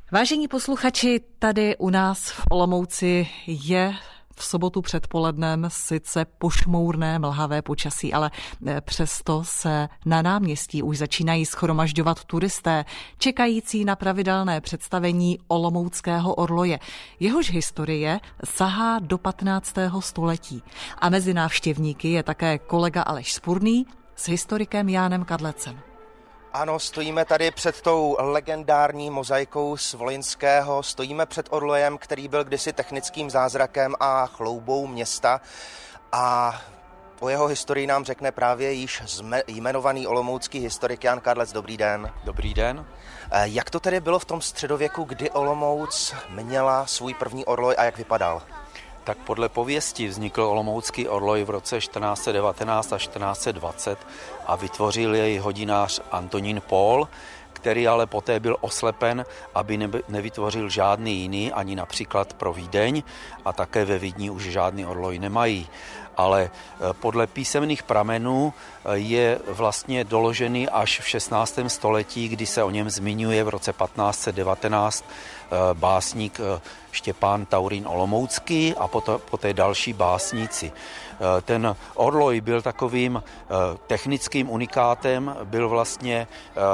Vážení posluchači, tady u nás v Olomouci je v sobotu předpolednem sice pošmourné mlhavé počasí, ale přesto se na náměstí už začínají shromažďovat turisté, čekající na pravidelné představení olomouckého orloje. Jehož historie sahá do 15. století. A mezi návštěvníky je také kolega Aleš Spurný s historikem Jánem Kadlecem. Ano, stojíme tady před tou legendární mozaikou z Volyňského, stojíme před orlojem, který byl kdysi technickým zázrakem a chloubou města, a o jeho historii nám řekne právě již jmenovaný olomoucký historik Jan Kadlec. Dobrý den. Dobrý den. Jak to tedy bylo v tom středověku, kdy Olomouc měla svůj první orloj a jak vypadal? Tak podle pověsti vznikl olomoucký orloj v roce 1419 a 1420 a vytvořil jej hodinář Antonín Pól, který ale poté byl oslepen, aby nevytvořil žádný jiný, ani například pro Vídeň, a také ve Vídni už žádný orloj nemají. Ale podle písemných pramenů je vlastně doložený až v 16. století, kdy se o něm zmiňuje v roce 1519 básník Štěpán Taurín Olomoucký a poté další básníci. Ten orloj byl takovým technickým unikátem, byl vlastně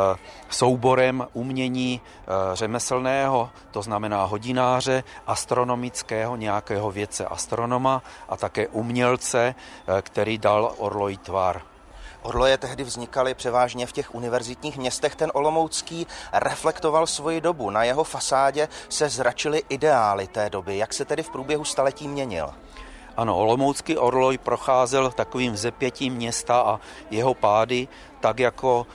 souborem umění řemeslného, to znamená hodináře, astronomického nějakého vědce astronoma a také umělce, který dal orloji tvar. Orloje tehdy vznikaly převážně v těch univerzitních městech. Ten olomoucký reflektoval svoji dobu. Na jeho fasádě se zračily ideály té doby. Jak se tedy v průběhu staletí měnil? Ano, olomoucký orloj procházel takovým vzepětím města a jeho pády, tak jako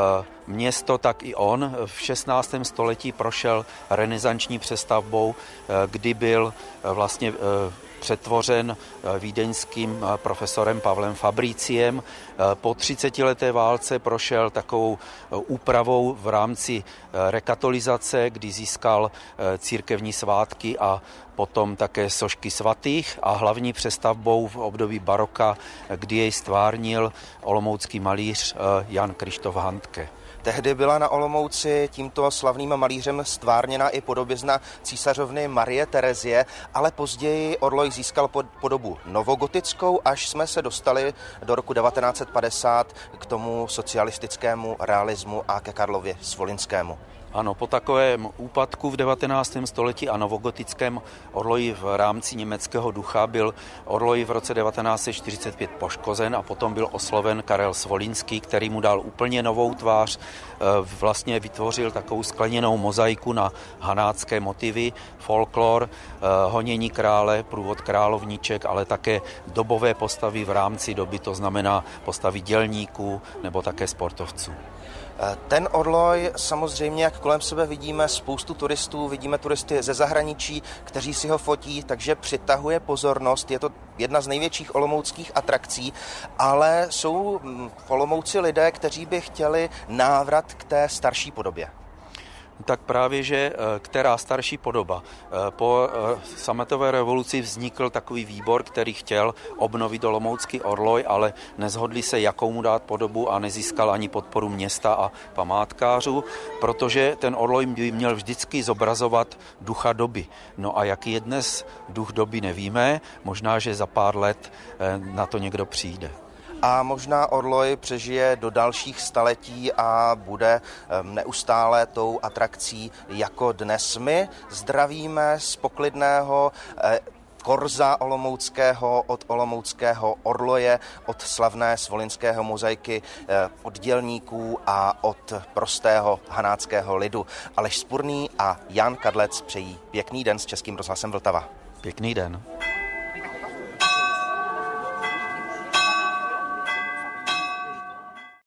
město, tak i on. V 16. století prošel renesanční přestavbou, kdy byl vlastně přetvořen vídeňským profesorem Pavlem Fabriciem. Po 30leté válce prošel takovou úpravou v rámci rekatolizace, kdy získal církevní svátky a potom také sošky svatých, a hlavní přestavbou v období baroka, kdy jej stvárnil olomoucký malíř Jan Krištof Handke. Tehdy byla na Olomouci tímto slavným malířem stvárněna i podobizna císařovny Marie Terezie, ale později orloj získal podobu novogotickou, až jsme se dostali do roku 1950 k tomu socialistickému realismu a ke Karlově Svolyňskému. Ano, po takovém úpadku v 19. století a novogotickém orloji v rámci německého ducha byl orloj v roce 1945 poškozen a potom byl osloven Karel Svolyňský, který mu dal úplně novou tvář, vlastně vytvořil takovou skleněnou mozaiku na hanácké motivy, folklor, honění krále, průvod královníček, ale také dobové postavy v rámci doby, to znamená postavy dělníků nebo také sportovců. Ten orloj samozřejmě, jak kolem sebe vidíme spoustu turistů, vidíme turisty ze zahraničí, kteří si ho fotí, takže přitahuje pozornost. Je to jedna z největších olomouckých atrakcí, ale jsou v Olomouci lidé, kteří by chtěli návrat k té starší podobě. Tak právě, že která starší podoba. Po sametové revoluci vznikl takový výbor, který chtěl obnovit olomoucký orloj, ale nezhodli se, jakou mu dát podobu, a nezískal ani podporu města a památkářů, protože ten orloj by měl vždycky zobrazovat ducha doby. No a jaký je dnes duch doby, nevíme, možná, že za pár let na to někdo přijde. A možná orloj přežije do dalších staletí a bude neustále tou atrakcí jako dnes. My zdravíme z poklidného korza olomouckého, od olomouckého orloje, od slavné svolyňského mozaiky, od dělníků a od prostého hanáckého lidu. Aleš Spurný a Jan Kadlec přejí pěkný den s Českým rozhlasem Vltava. Pěkný den.